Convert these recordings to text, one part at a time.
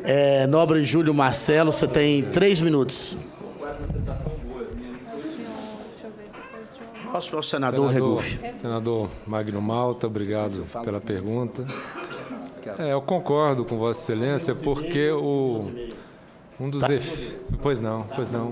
Nobre Júlio Marcelo, você tem 3 minutos. Próximo é o senador Regufe. Senador Magno Malta, obrigado pela pergunta. Eu concordo com Vossa Excelência, porque um dos efeitos... Pois não.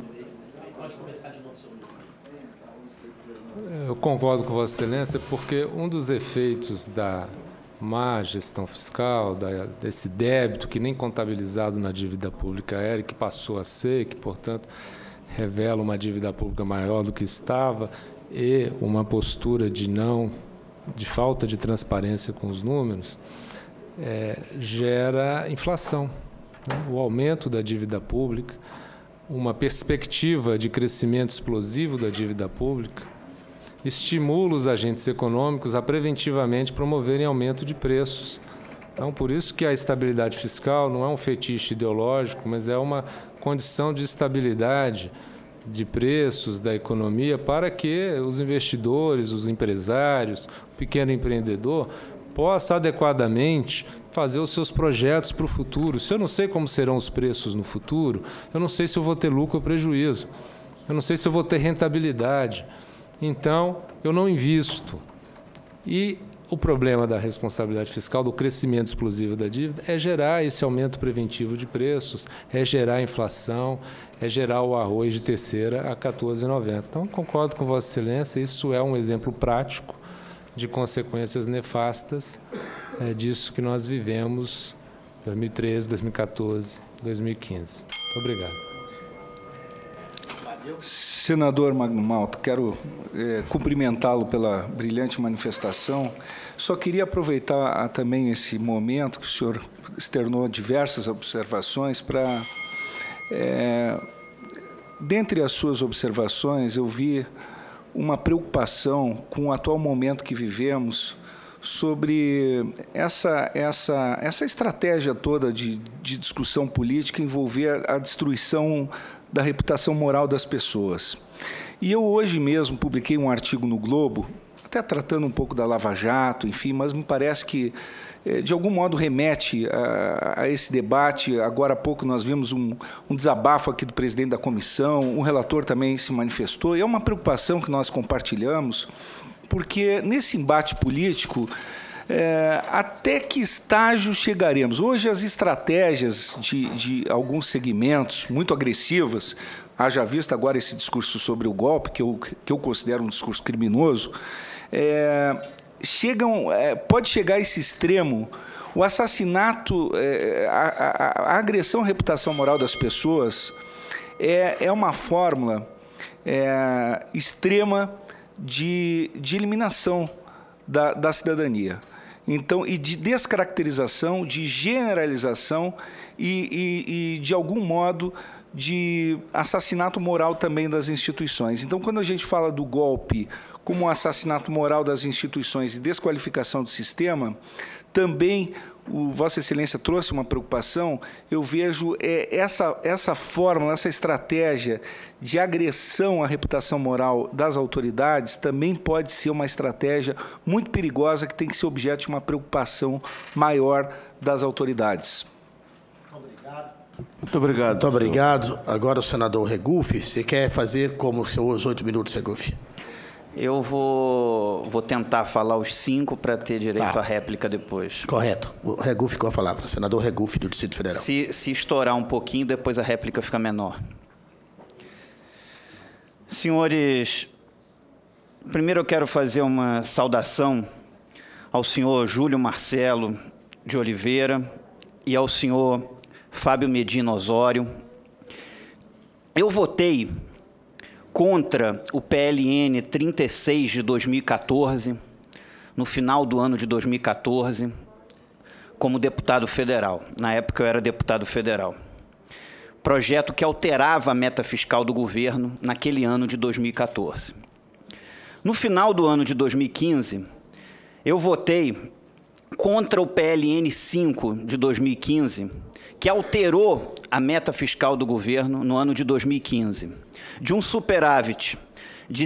Eu concordo com Vossa Excelência, porque um dos efeitos da má gestão fiscal, desse débito que nem contabilizado na dívida pública era, e que passou a ser, que, portanto, revela uma dívida pública maior do que estava, e uma postura de falta de transparência com os números, gera inflação, né? O aumento da dívida pública, uma perspectiva de crescimento explosivo da dívida pública, estimula os agentes econômicos a preventivamente promoverem aumento de preços. Então, por isso que a estabilidade fiscal não é um fetiche ideológico, mas é uma condição de estabilidade de preços da economia para que os investidores, os empresários, o pequeno empreendedor possa adequadamente fazer os seus projetos para o futuro. Se eu não sei como serão os preços no futuro, eu não sei se eu vou ter lucro ou prejuízo, eu não sei se eu vou ter rentabilidade. Então, eu não invisto. E o problema da responsabilidade fiscal, do crescimento explosivo da dívida, é gerar esse aumento preventivo de preços, é gerar inflação, é gerar o arroz de terceira a 14,90. Então, concordo com Vossa Excelência, isso é um exemplo prático de consequências nefastas disso que nós vivemos em 2013, 2014, 2015. Muito obrigado. Senador Magno Malta, quero cumprimentá-lo pela brilhante manifestação. Só queria aproveitar também esse momento que o senhor externou diversas observações para... dentre as suas observações, eu vi uma preocupação com o atual momento que vivemos sobre essa estratégia toda de discussão política envolver a destruição da reputação moral das pessoas. E eu hoje mesmo publiquei um artigo no Globo, até tratando um pouco da Lava Jato, enfim, mas me parece que, de algum modo, remete a esse debate. Agora há pouco nós vimos um desabafo aqui do presidente da comissão, o relator também se manifestou, e é uma preocupação que nós compartilhamos, porque nesse embate político, até que estágio chegaremos? Hoje as estratégias de alguns segmentos muito agressivas, haja vista agora esse discurso sobre o golpe, que eu considero um discurso criminoso, pode chegar a esse extremo, o assassinato, a agressão à reputação moral das pessoas é uma fórmula extrema de eliminação da cidadania. Então, e de descaracterização, de generalização e de algum modo, de assassinato moral também das instituições. Então, quando a gente fala do golpe como um assassinato moral das instituições e desqualificação do sistema, também Vossa Excelência trouxe uma preocupação. Eu vejo essa fórmula, essa estratégia de agressão à reputação moral das autoridades também pode ser uma estratégia muito perigosa que tem que ser objeto de uma preocupação maior das autoridades. Muito obrigado. Muito obrigado. Agora o senador Regufe, você quer fazer como os 8 minutos, Regufe? Eu vou tentar falar os 5 para ter direito à réplica depois. Correto. O Regufe com a palavra. Senador Regufe, do Distrito Federal. Se estourar um pouquinho, depois a réplica fica menor. Senhores, primeiro eu quero fazer uma saudação ao senhor Júlio Marcelo de Oliveira e ao senhor Fábio Medina Osório. Eu votei contra o PLN 36 de 2014, no final do ano de 2014, como deputado federal. Na época eu era deputado federal. Projeto que alterava a meta fiscal do governo naquele ano de 2014. No final do ano de 2015, eu votei contra o PLN 5 de 2015, que alterou a meta fiscal do governo no ano de 2015, de um superávit de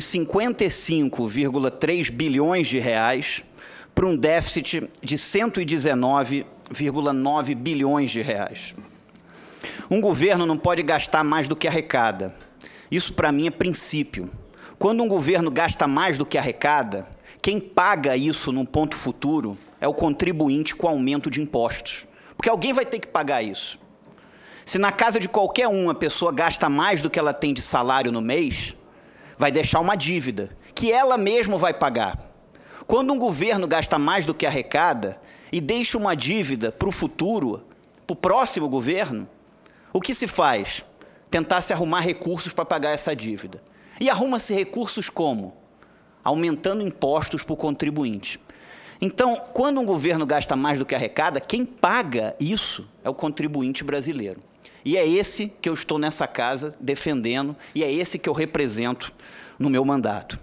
55,3 bilhões de reais para um déficit de 119,9 bilhões de reais. Um governo não pode gastar mais do que arrecada. Isso, para mim, é princípio. Quando um governo gasta mais do que arrecada, quem paga isso num ponto futuro é o contribuinte com aumento de impostos. Porque alguém vai ter que pagar isso. Se na casa de qualquer um a pessoa gasta mais do que ela tem de salário no mês, vai deixar uma dívida, que ela mesma vai pagar. Quando um governo gasta mais do que arrecada e deixa uma dívida para o futuro, para o próximo governo, o que se faz? Tentar se arrumar recursos para pagar essa dívida. E arruma-se recursos como? Aumentando impostos para o contribuinte. Então, quando um governo gasta mais do que arrecada, quem paga isso é o contribuinte brasileiro. E é esse que eu estou nessa casa defendendo, e é esse que eu represento no meu mandato.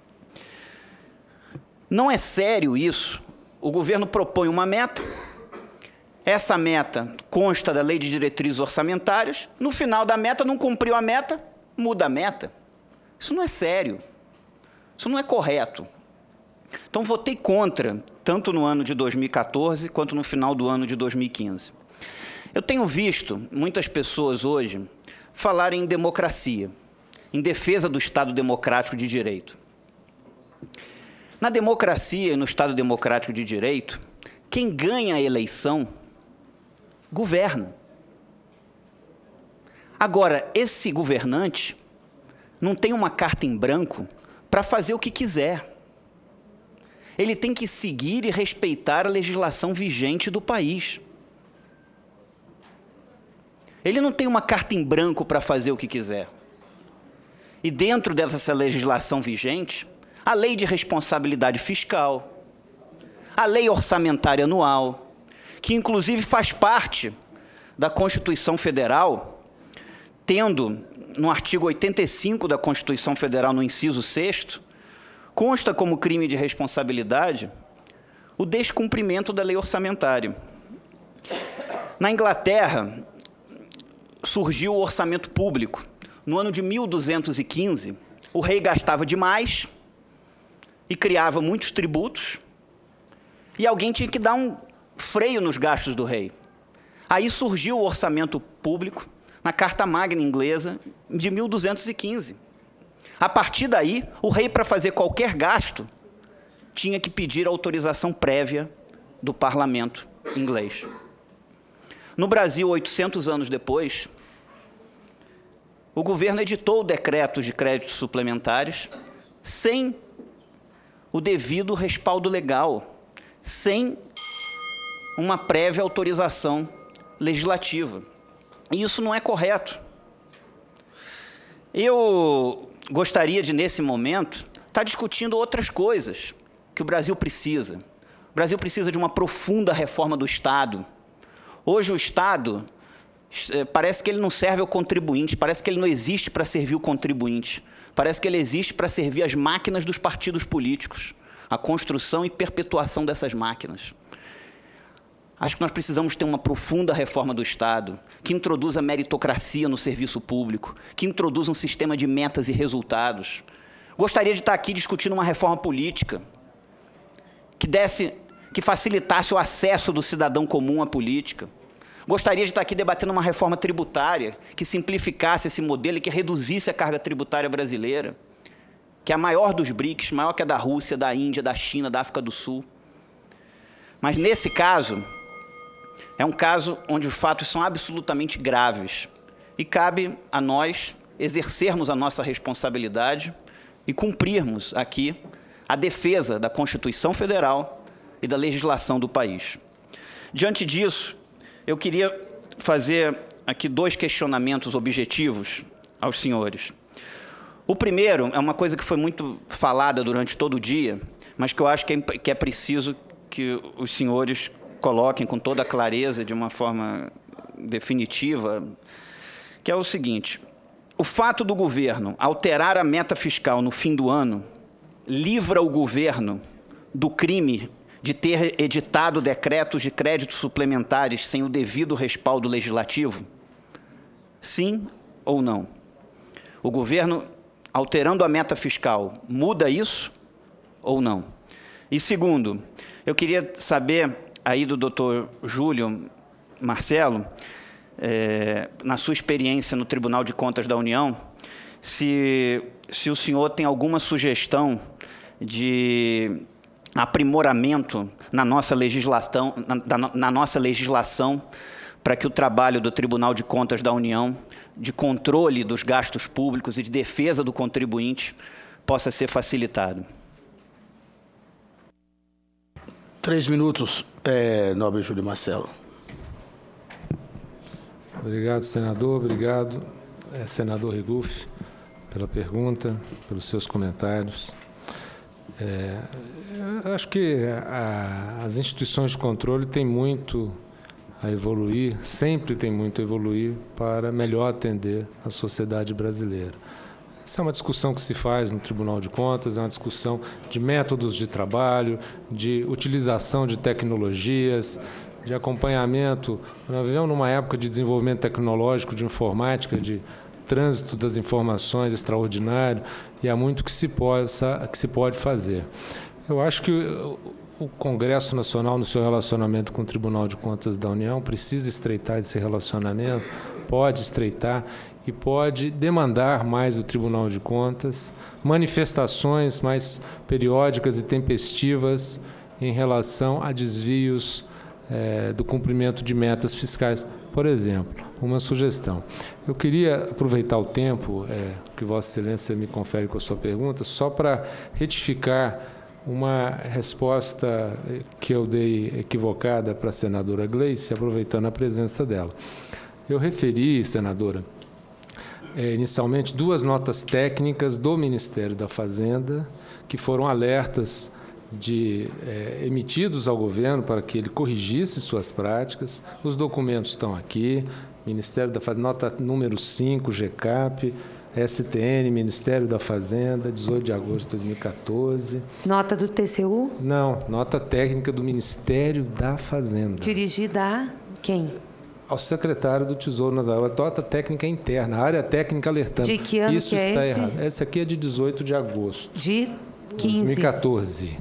Não é sério isso. O governo propõe uma meta, essa meta consta da Lei de Diretrizes Orçamentárias, no final da meta, não cumpriu a meta, muda a meta. Isso não é sério, isso não é correto. Então, votei contra, tanto no ano de 2014, quanto no final do ano de 2015. Eu tenho visto muitas pessoas hoje falarem em democracia, em defesa do Estado Democrático de Direito. Na democracia e no Estado Democrático de Direito, quem ganha a eleição governa. Agora, esse governante não tem uma carta em branco para fazer o que quiser. Ele tem que seguir e respeitar a legislação vigente do país. Ele não tem uma carta em branco para fazer o que quiser. E dentro dessa legislação vigente, a lei de responsabilidade fiscal, a lei orçamentária anual, que inclusive faz parte da Constituição Federal, tendo no artigo 85 da Constituição Federal, no inciso 6º, consta como crime de responsabilidade o descumprimento da lei orçamentária. Na Inglaterra, surgiu o orçamento público. No ano de 1215, o rei gastava demais e criava muitos tributos, e alguém tinha que dar um freio nos gastos do rei. Aí surgiu o orçamento público na Carta Magna inglesa de 1215. A partir daí, o rei, para fazer qualquer gasto, tinha que pedir autorização prévia do parlamento inglês. No Brasil, 800 anos depois, o governo editou decretos de créditos suplementares sem o devido respaldo legal, sem uma prévia autorização legislativa. E isso não é correto. Eu gostaria de, nesse momento, estar discutindo outras coisas que o Brasil precisa. O Brasil precisa de uma profunda reforma do Estado. Hoje o Estado parece que ele não serve ao contribuinte, parece que ele não existe para servir o contribuinte, parece que ele existe para servir as máquinas dos partidos políticos, a construção e perpetuação dessas máquinas. Acho que nós precisamos ter uma profunda reforma do Estado, que introduza meritocracia no serviço público, que introduza um sistema de metas e resultados. Gostaria de estar aqui discutindo uma reforma política, que facilitasse o acesso do cidadão comum à política. Gostaria de estar aqui debatendo uma reforma tributária, que simplificasse esse modelo e que reduzisse a carga tributária brasileira, que é a maior dos BRICS, maior que a da Rússia, da Índia, da China, da África do Sul. Mas, nesse caso, é um caso onde os fatos são absolutamente graves e cabe a nós exercermos a nossa responsabilidade e cumprirmos aqui a defesa da Constituição Federal e da legislação do país. Diante disso, eu queria fazer aqui 2 questionamentos objetivos aos senhores. O primeiro é uma coisa que foi muito falada durante todo o dia, mas que eu acho que é preciso que os senhores coloquem com toda a clareza, de uma forma definitiva, que é o seguinte: o fato do governo alterar a meta fiscal no fim do ano livra o governo do crime de ter editado decretos de créditos suplementares sem o devido respaldo legislativo? Sim ou não? O governo, alterando a meta fiscal, muda isso ou não? E segundo, eu queria saber aí do Dr. Júlio Marcelo, na sua experiência no Tribunal de Contas da União, se o senhor tem alguma sugestão de aprimoramento na nossa legislação, para que o trabalho do Tribunal de Contas da União, de controle dos gastos públicos e de defesa do contribuinte, possa ser facilitado. 3 minutos, nobre Júlio Marcelo. Obrigado, senador. Obrigado, senador Regufe, pela pergunta, pelos seus comentários. Acho que as instituições de controle têm muito a evoluir, sempre tem muito a evoluir para melhor atender a sociedade brasileira. Essa é uma discussão que se faz no Tribunal de Contas, é uma discussão de métodos de trabalho, de utilização de tecnologias, de acompanhamento. Nós vivemos numa época de desenvolvimento tecnológico, de informática, de trânsito das informações extraordinário, e há muito que se pode fazer. Eu acho que o Congresso Nacional, no seu relacionamento com o Tribunal de Contas da União, precisa estreitar esse relacionamento, pode estreitar e pode demandar mais do Tribunal de Contas, manifestações mais periódicas e tempestivas em relação a desvios do cumprimento de metas fiscais. Por exemplo, uma sugestão. Eu queria aproveitar o tempo que Vossa Excelência me confere com a sua pergunta, só para retificar uma resposta que eu dei equivocada para a senadora Gleice, aproveitando a presença dela. Eu referi, senadora, inicialmente 2 notas técnicas do Ministério da Fazenda, que foram alertas emitidos ao governo para que ele corrigisse suas práticas. Os documentos estão aqui, Ministério da Fazenda, nota número 5, GCAP, STN, Ministério da Fazenda, 18 de agosto de 2014. Nota do TCU? Não, nota técnica do Ministério da Fazenda. Dirigida a quem? Ao secretário do Tesouro Nacional. A nota técnica interna, a área técnica alertando. De que ano isso que é está esse? errado. Essa aqui é de 18 de agosto. De 15? 2014.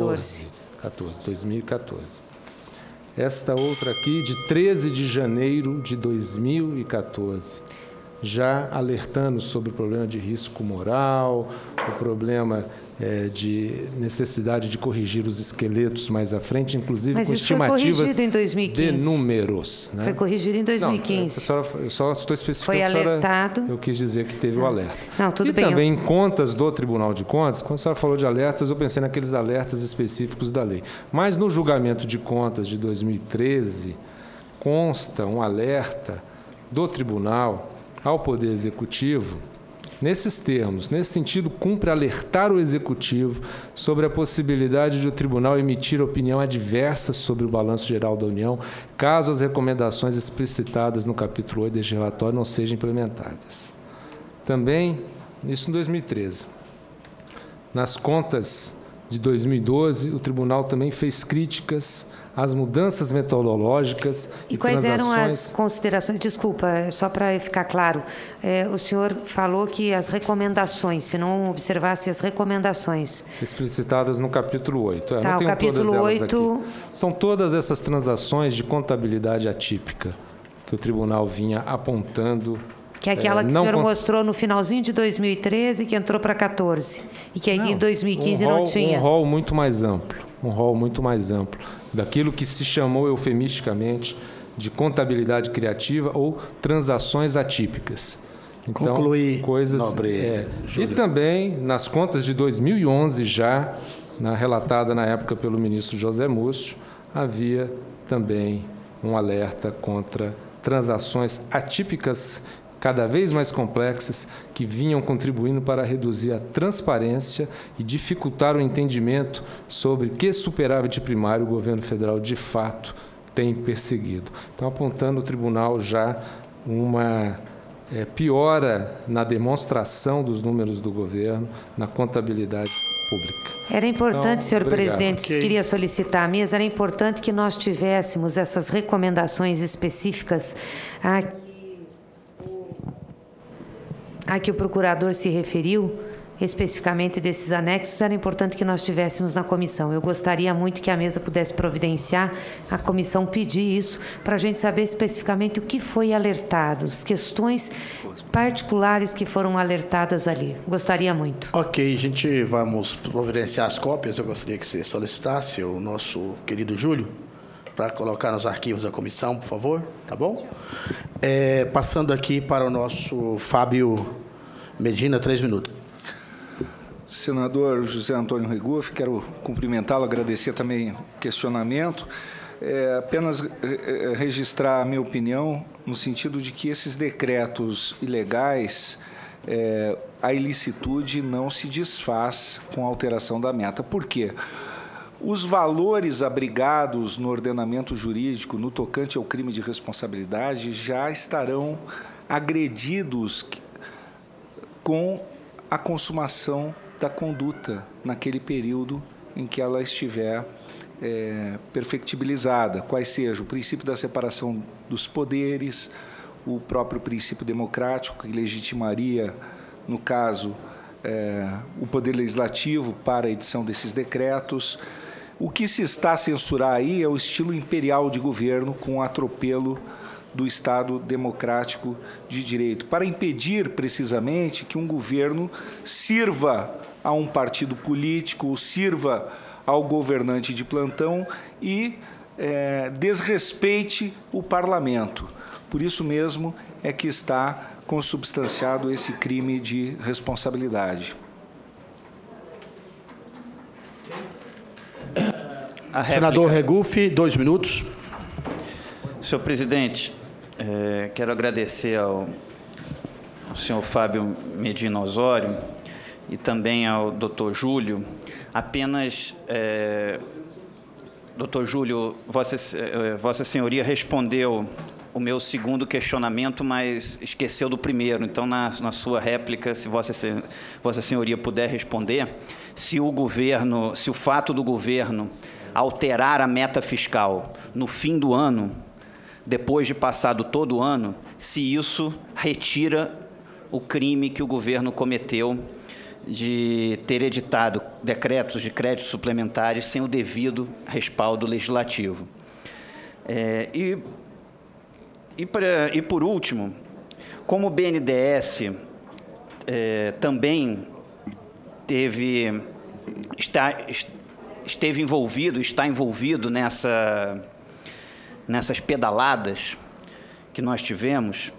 2014. Esta outra aqui, de 13 de janeiro de 2014. Já alertando sobre o problema de risco moral, o problema de necessidade de corrigir os esqueletos mais à frente, inclusive com estimativas foi corrigido em 2015. De números. Né? Foi corrigido em 2015. Não, eu só estou especificando. Foi alertado. Eu quis dizer que teve o alerta. Não, tudo e bem. Também em contas do Tribunal de Contas, quando a senhora falou de alertas, eu pensei naqueles alertas específicos da lei. Mas no julgamento de contas de 2013, consta um alerta do Tribunal ao Poder Executivo, nesses termos. Nesse sentido, cumpre alertar o Executivo sobre a possibilidade de o Tribunal emitir opinião adversa sobre o Balanço Geral da União, caso as recomendações explicitadas no capítulo 8 deste relatório não sejam implementadas. Também, isso em 2013. Nas contas de 2012, o Tribunal também fez críticas às mudanças metodológicas e quais eram as considerações? Desculpa, só para ficar claro, o senhor falou que as recomendações, se não observasse as recomendações... explicitadas no capítulo 8. Tá, não o capítulo 8... Aqui. São todas essas transações de contabilidade atípica que o tribunal vinha apontando... Que é aquela que o senhor mostrou no finalzinho de 2013, que entrou para 14, e que aí em 2015 não tinha. Um rol muito mais amplo, daquilo que se chamou eufemisticamente de contabilidade criativa ou transações atípicas. Então, concluir, coisas, nobre e também nas contas de 2011 já, relatada na época pelo ministro José Múcio, havia também um alerta contra transações atípicas cada vez mais complexas, que vinham contribuindo para reduzir a transparência e dificultar o entendimento sobre que superávit primário o governo federal, de fato, tem perseguido. Então, apontando o tribunal já uma piora na demonstração dos números do governo, na contabilidade pública. Era importante, então, senhor obrigado. presidente, queria solicitar à mesa, era importante que nós tivéssemos essas recomendações específicas a que o procurador se referiu, especificamente desses anexos, era importante que nós tivéssemos na comissão. Eu gostaria muito que a mesa pudesse providenciar, a comissão pedir isso, para a gente saber especificamente o que foi alertado, as questões particulares que foram alertadas ali. Gostaria muito. Ok, gente, vamos providenciar as cópias. Eu gostaria que você solicitasse o nosso querido Júlio para colocar nos arquivos da comissão, por favor, tá bom? Passando aqui para o nosso Fábio Medina, 3 minutos. Senador José Antônio Regufe, quero cumprimentá-lo, agradecer também o questionamento. Apenas registrar a minha opinião no sentido de que esses decretos ilegais, a ilicitude não se desfaz com a alteração da meta. Por quê? Os valores abrigados no ordenamento jurídico no tocante ao crime de responsabilidade já estarão agredidos com a consumação da conduta naquele período em que ela estiver perfectibilizada, quais sejam o princípio da separação dos poderes, o próprio princípio democrático que legitimaria, no caso, o Poder Legislativo para a edição desses decretos. O que se está a censurar aí é o estilo imperial de governo com o atropelo do Estado democrático de direito, para impedir, precisamente, que um governo sirva a um partido político, ou sirva ao governante de plantão e desrespeite o parlamento. Por isso mesmo é que está consubstanciado esse crime de responsabilidade. Senador Regufe, 2 minutos. Senhor presidente, quero agradecer ao senhor Fábio Medina Osório e também ao doutor Júlio. Apenas, doutor Júlio, Vossa Senhoria respondeu o meu segundo questionamento, mas esqueceu do primeiro. Então, na sua réplica, se Vossa Senhoria puder responder, se o fato do governo alterar a meta fiscal no fim do ano, depois de passado todo o ano, se isso retira o crime que o governo cometeu de ter editado decretos de créditos suplementares sem o devido respaldo legislativo. E por último, como o BNDES também está envolvido nessas pedaladas que nós tivemos,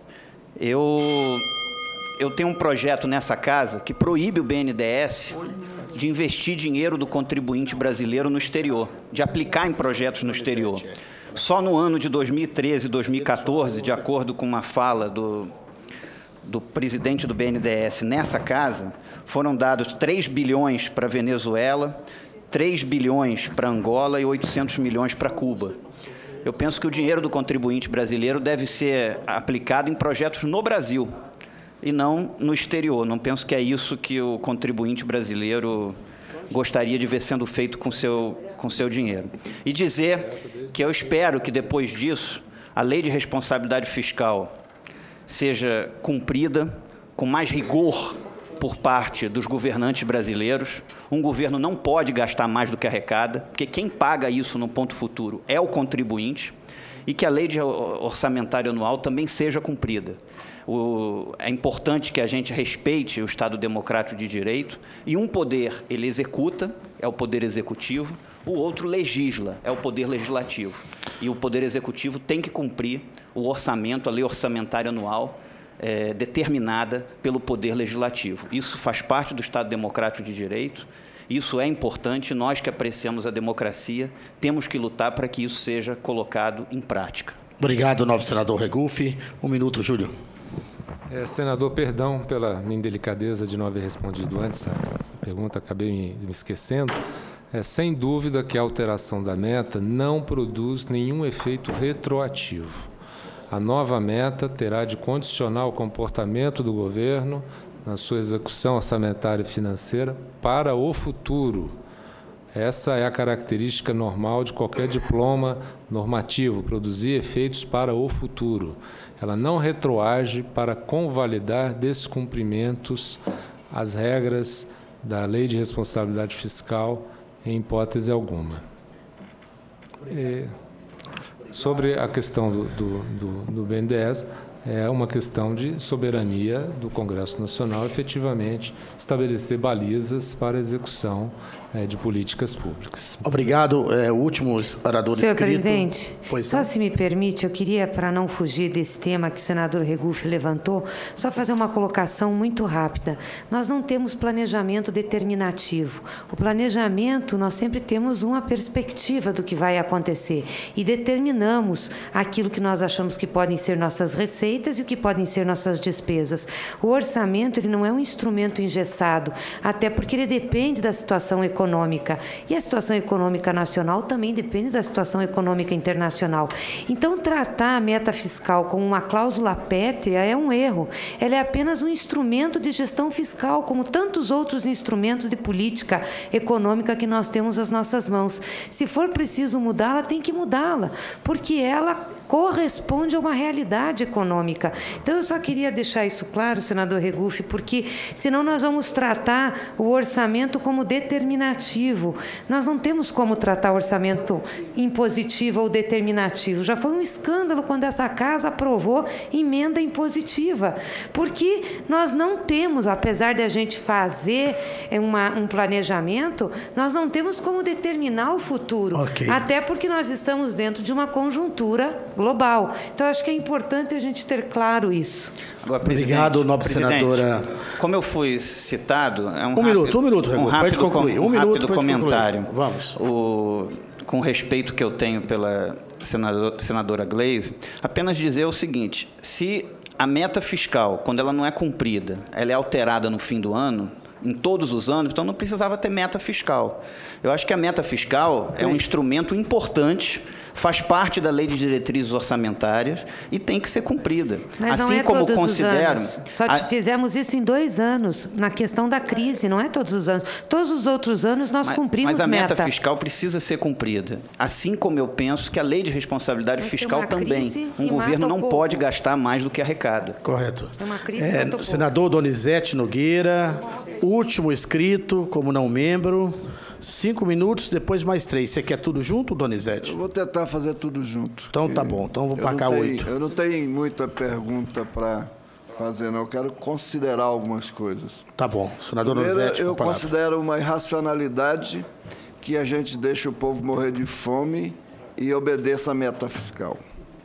eu tenho um projeto nessa casa que proíbe o BNDES de investir dinheiro do contribuinte brasileiro no exterior, de aplicar em projetos no exterior. Só no ano de 2013 e 2014, de acordo com uma fala do presidente do BNDES nessa casa, foram dados 3 bilhões para a Venezuela, 3 bilhões para Angola e 800 milhões para Cuba. Eu penso que o dinheiro do contribuinte brasileiro deve ser aplicado em projetos no Brasil e não no exterior. Não penso que é isso que o contribuinte brasileiro gostaria de ver sendo feito com seu dinheiro. E dizer que eu espero que, depois disso, a lei de responsabilidade fiscal seja cumprida com mais rigor por parte dos governantes brasileiros. Um governo não pode gastar mais do que arrecada, porque quem paga isso no ponto futuro é o contribuinte, e que a lei orçamentária anual também seja cumprida. É importante que a gente respeite o Estado democrático de direito, e um poder ele executa, é o poder executivo, o outro legisla, é o poder legislativo. E o poder executivo tem que cumprir o orçamento, a lei orçamentária anual, determinada pelo poder legislativo. Isso faz parte do Estado democrático de direito, isso é importante, nós que apreciamos a democracia, temos que lutar para que isso seja colocado em prática. Obrigado, novo senador Regufe. 1 minuto, Júlio. Senador, perdão pela minha indelicadeza de não haver respondido antes a pergunta, acabei me esquecendo. Sem dúvida que a alteração da meta não produz nenhum efeito retroativo. A nova meta terá de condicionar o comportamento do governo na sua execução orçamentária e financeira para o futuro. Essa é a característica normal de qualquer diploma normativo, produzir efeitos para o futuro. Ela não retroage para convalidar descumprimentos as regras da Lei de Responsabilidade Fiscal em hipótese alguma. Sobre a questão do BNDES, é uma questão de soberania do Congresso Nacional, efetivamente, estabelecer balizas para a execução de políticas públicas. Obrigado. O último orador Senhor inscrito. presidente, Pois só não. se me permite, eu queria, para não fugir desse tema que o senador Regufe levantou, só fazer uma colocação muito rápida. Nós não temos planejamento determinativo. O planejamento, nós sempre temos uma perspectiva do que vai acontecer e determinamos aquilo que nós achamos que podem ser nossas receitas e o que podem ser nossas despesas. O orçamento, ele não é um instrumento engessado, até porque ele depende da situação econômica. E a situação econômica nacional também depende da situação econômica internacional. Então, tratar a meta fiscal como uma cláusula pétrea é um erro. Ela é apenas um instrumento de gestão fiscal, como tantos outros instrumentos de política econômica que nós temos às nossas mãos. Se for preciso mudá-la, tem que mudá-la, porque ela corresponde a uma realidade econômica. Então, eu só queria deixar isso claro, senador Regufe, porque senão nós vamos tratar o orçamento como determinativo. Nós não temos como tratar o orçamento impositivo ou determinativo. Já foi um escândalo quando essa casa aprovou emenda impositiva, porque nós não temos, apesar de a gente fazer um planejamento, nós não temos como determinar o futuro, até porque nós estamos dentro de uma conjuntura global. Então, acho que é importante a gente ter claro isso. Agora, Obrigado, nobre senadora. Como eu fui citado... É um minuto, Regufe, pode concluir. Um rápido comentário. Vamos. Com o respeito que eu tenho pela senadora Gleisi, apenas dizer o seguinte: se a meta fiscal, quando ela não é cumprida, ela é alterada no fim do ano, em todos os anos, então não precisava ter meta fiscal. Eu acho que a meta fiscal é um instrumento importante, faz parte da Lei de Diretrizes Orçamentárias e tem que ser cumprida. Mas assim não é como todos considero, os anos. Só fizemos isso em 2 anos, na questão da crise, não é todos os anos. Todos os outros anos nós cumprimos meta. Mas a meta meta fiscal precisa ser cumprida. Assim como eu penso que a Lei de Responsabilidade Fiscal também. Um governo não pode gastar mais do que arrecada. Correto. É uma crise senador Donizete Nogueira, último inscrito como não membro. 5 minutos, depois mais 3. Você quer tudo junto, Donizete? Eu vou tentar fazer tudo junto. Então tá bom, então vou marcar 8. Eu não tenho muita pergunta para fazer, não. Eu quero considerar algumas coisas. Tá bom, senador Primeiro, Donizete, eu considero uma irracionalidade que a gente deixa o povo morrer de fome e obedeça a meta fiscal.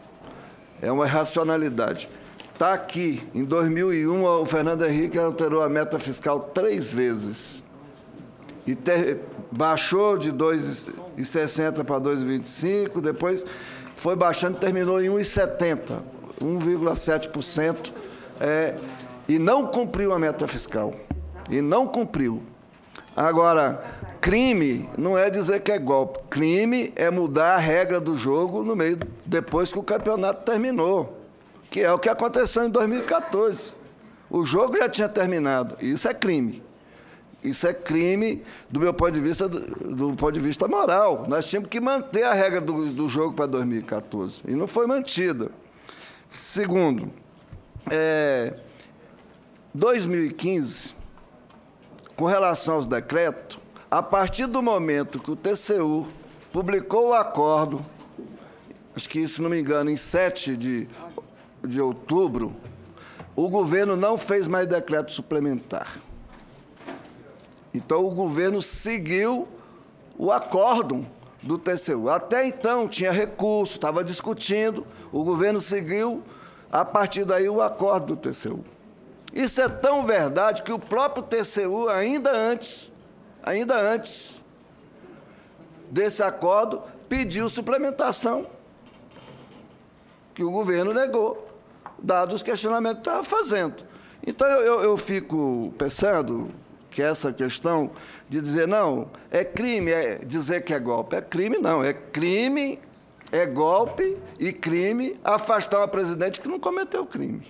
É uma irracionalidade. Está aqui, em 2001, o Fernando Henrique alterou a meta fiscal 3 vezes. E baixou de 2,60 para 2,25, depois foi baixando e terminou em 1,70, 1,7%, e não cumpriu a meta fiscal. E não cumpriu. Agora, crime não é dizer que é golpe. Crime é mudar a regra do jogo no meio, depois que o campeonato terminou, que é o que aconteceu em 2014. O jogo já tinha terminado. Isso é crime. Isso é crime do meu ponto de vista, do ponto de vista moral. Nós tínhamos que manter a regra do jogo para 2014. E não foi mantida. Segundo, 2015, com relação aos decretos, a partir do momento que o TCU publicou o acordo, acho que, se não me engano, em 7 de outubro, o governo não fez mais decreto suplementar. Então, o governo seguiu o acórdão do TCU. Até então, tinha recurso, estava discutindo, o governo seguiu, a partir daí, o acordo do TCU. Isso é tão verdade que o próprio TCU, ainda antes desse acordo, pediu suplementação, que o governo negou, dados os questionamentos que estava fazendo. Então, eu fico pensando que essa questão de dizer, não, é crime dizer que é golpe. É crime, não. É crime, é golpe e crime afastar uma presidente que não cometeu crime.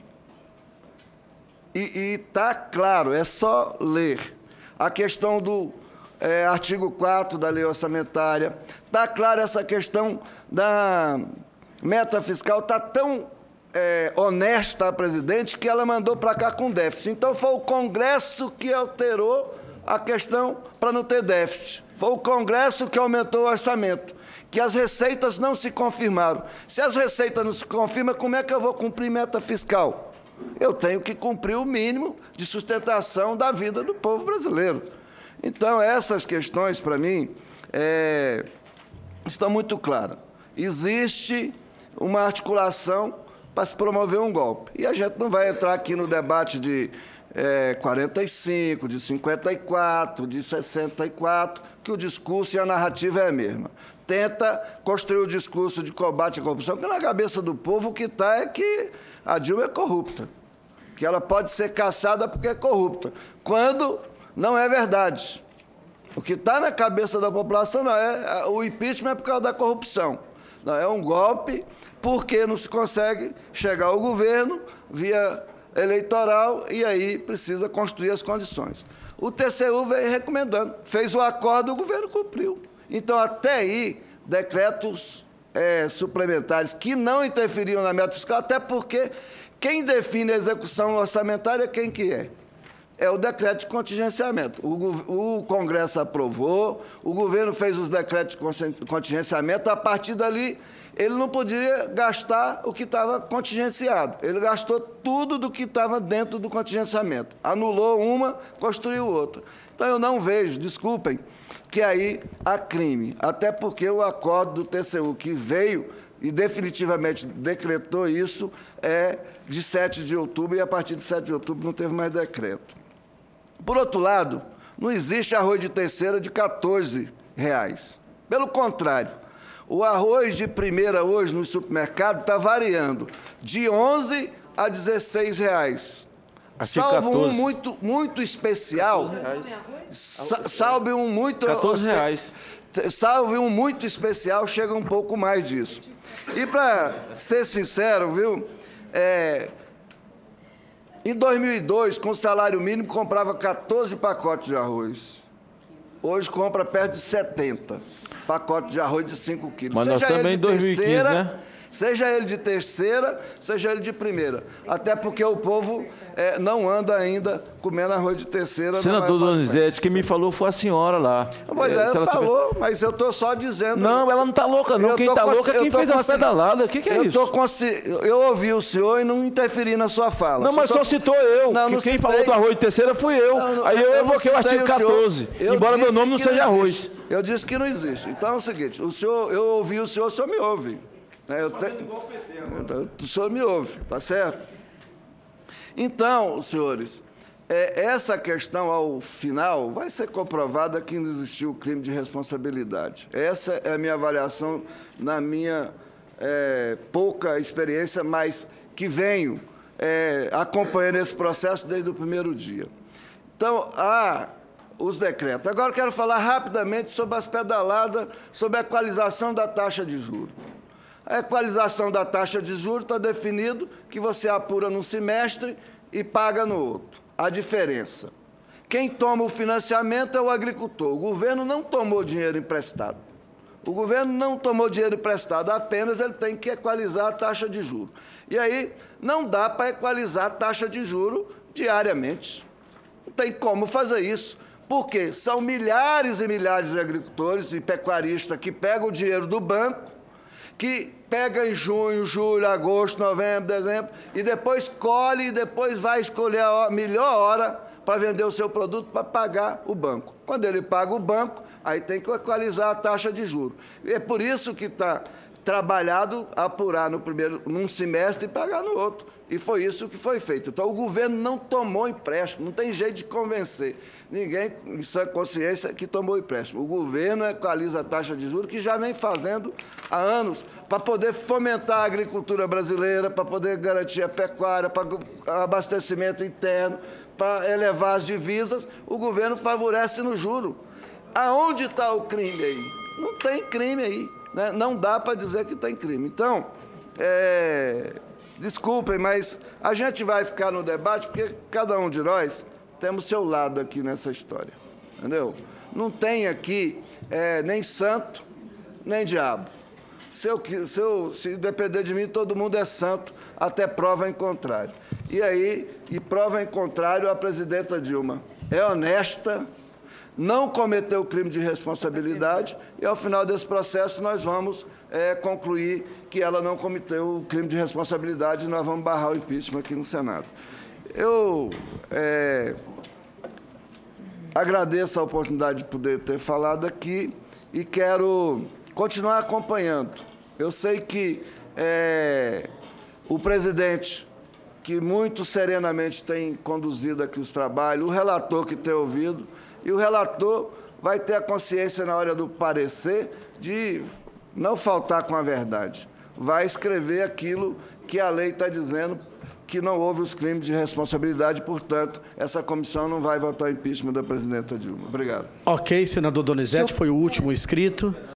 E está claro, é só ler. A questão do artigo 4 da lei orçamentária, está claro essa questão da meta fiscal, está tão honesta à presidente que ela mandou para cá com déficit. Então, foi o Congresso que alterou a questão para não ter déficit. Foi o Congresso que aumentou o orçamento, que as receitas não se confirmaram. Se as receitas não se confirmam, como é que eu vou cumprir meta fiscal? Eu tenho que cumprir o mínimo de sustentação da vida do povo brasileiro. Então, essas questões, para mim, estão muito claras. Existe uma articulação para se promover um golpe. E a gente não vai entrar aqui no debate de 45, de 54, de 64, que o discurso e a narrativa é a mesma. Tenta construir o discurso de combate à corrupção, porque na cabeça do povo o que está é que a Dilma é corrupta, que ela pode ser caçada porque é corrupta, quando não é verdade. O que está na cabeça da população não é o impeachment é por causa da corrupção. Não, é um golpe porque não se consegue chegar ao governo via eleitoral e aí precisa construir as condições. O TCU veio recomendando, fez o acordo e o governo cumpriu. Então, até aí, decretos suplementares que não interferiam na meta fiscal, até porque quem define a execução orçamentária, quem que é? É o decreto de contingenciamento. O Congresso aprovou, o governo fez os decretos de contingenciamento, a partir dali ele não podia gastar o que estava contingenciado. Ele gastou tudo do que estava dentro do contingenciamento. Anulou uma, construiu outra. Então, eu não vejo, desculpem, que aí há crime. Até porque o acordo do TCU que veio e definitivamente decretou isso é de 7 de outubro, e a partir de 7 de outubro não teve mais decreto. Por outro lado, não existe arroz de terceira de R$14. Pelo contrário, o arroz de primeira hoje no supermercado está variando de R$11 a R$16. Salvo um muito especial. Salve um muito... R$14. Salve um muito especial, chega um pouco mais disso. E para ser sincero, viu, em 2002, com o salário mínimo, comprava 14 pacotes de arroz. Hoje compra perto de 70 pacotes de arroz de 5 quilos. Mas nós também em 2015, né? Seja ele de terceira, seja ele de primeira. Até porque o povo não anda ainda comendo arroz de terceira. Senador Donizete, quem me falou foi a senhora lá. Pois ela falou, mas eu estou só dizendo... Não, ela não está louca, não. Quem está louca é quem fez as pedaladas. O que é isso? Eu ouvi o senhor e não interferi na sua fala. Não, mas só citou eu. Não quem falou do arroz de terceira fui eu. Aí eu evoquei o artigo 14, embora meu nome não seja arroz. Eu disse que não existe. Então é o seguinte, eu ouvi o senhor me ouve. O senhor me ouve, tá certo? Então, senhores, essa questão, ao final, vai ser comprovada que não existiu crime de responsabilidade. Essa é a minha avaliação na minha pouca experiência, mas que venho acompanhando esse processo desde o primeiro dia. Então, os decretos. Agora, eu quero falar rapidamente sobre as pedaladas, sobre a equalização da taxa de juros. A equalização da taxa de juros está definido que você apura num semestre e paga no outro. A diferença. Quem toma o financiamento é o agricultor. O governo não tomou dinheiro emprestado. O governo não tomou dinheiro emprestado, apenas ele tem que equalizar a taxa de juros. E aí, não dá para equalizar a taxa de juros diariamente. Não tem como fazer isso. Porque são milhares e milhares de agricultores e pecuaristas que pegam o dinheiro do banco, que pega em junho, julho, agosto, novembro, dezembro, e depois colhe e depois vai escolher a melhor hora para vender o seu produto para pagar o banco. Quando ele paga o banco, aí tem que equalizar a taxa de juros. E é por isso que está trabalhado apurar num semestre e pagar no outro. E foi isso que foi feito. Então, o governo não tomou empréstimo, não tem jeito de convencer ninguém em sã consciência que tomou empréstimo. O governo equaliza a taxa de juros, que já vem fazendo há anos, para poder fomentar a agricultura brasileira, para poder garantir a pecuária, para abastecimento interno, para elevar as divisas. O governo favorece no juro. Aonde está o crime aí? Não tem crime aí, né? Não dá para dizer que tem crime. Então, desculpem, mas a gente vai ficar no debate porque cada um de nós temos seu lado aqui nessa história, entendeu? Não tem aqui nem santo, nem diabo. Se depender de mim, todo mundo é santo, até prova em contrário. E prova em contrário, a presidenta Dilma é honesta, não cometeu crime de responsabilidade, e ao final desse processo nós vamos concluir que ela não cometeu o crime de responsabilidade e nós vamos barrar o impeachment aqui no Senado. Eu agradeço a oportunidade de poder ter falado aqui e quero continuar acompanhando. Eu sei que o presidente, que muito serenamente tem conduzido aqui os trabalhos, o relator que tem ouvido, e o relator vai ter a consciência na hora do parecer de não faltar com a verdade. Vai escrever aquilo que a lei está dizendo, que não houve os crimes de responsabilidade, portanto, essa comissão não vai votar o impeachment da presidenta Dilma. Obrigado. Ok, senador Donizete, foi o último inscrito.